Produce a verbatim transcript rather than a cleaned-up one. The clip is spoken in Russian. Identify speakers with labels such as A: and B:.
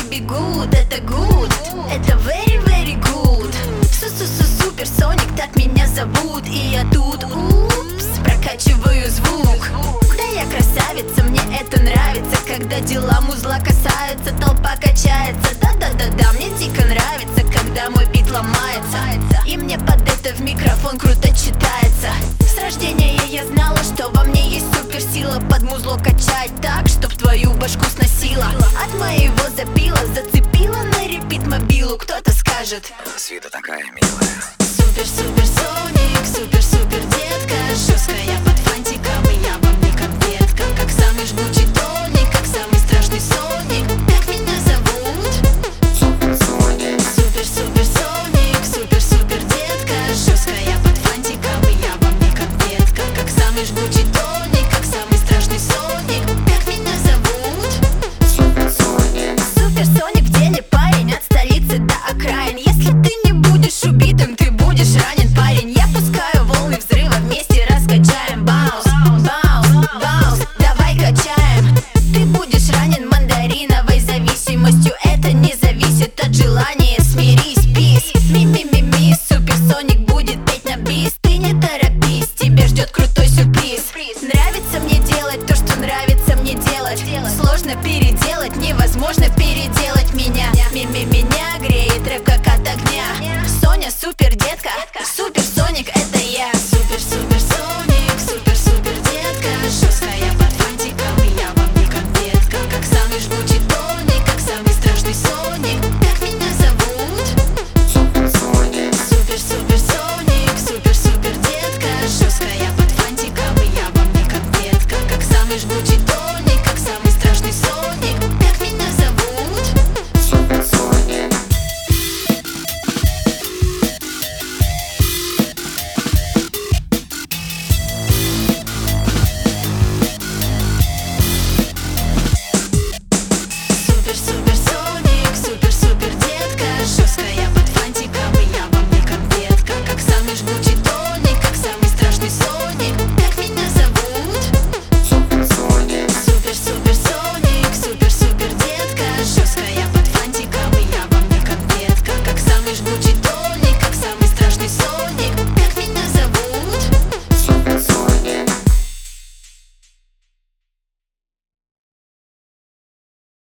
A: бегут, это good, это very very good. Су-су-су-супер Соник, так меня зовут. И я тут, упс, прокачиваю звук. Да я красавица, мне это нравится. Когда дела музла касаются, толпа качается. Да-да-да-да, мне дико нравится, когда мой бит ломается, и мне под это в микрофон круто читается. С рождения я знала, что во мне есть суперсила. Под музло качать так, чтоб твою башку сносила. От моего запила, зацепила на репит мобилу. Кто-то скажет:
B: с виду такая милая.
A: Супер-супер Соник, супер-супер детка. Жесткая под фантиком, и я вам не как детка. Как самый жгучий тоник, как самый страшный Соник. Как меня зовут?
B: Супер Соник.
A: Супер-супер Соник, супер-супер детка. Жесткая под фантиком, и я вам не как детка. Как самый жгучий тоник, как самый страшный Соник. Как меня зовут?
B: Супер Соник.
A: Супер Соник в деле парень, от столицы до окраин. Если ты не будешь убитым, ты будешь ранен, парень. Я пускаю волны взрыва, вместе раскачаем. Баунс, баунс, баунс, давай качаем. Ты будешь ранен мандариновой зависимостью.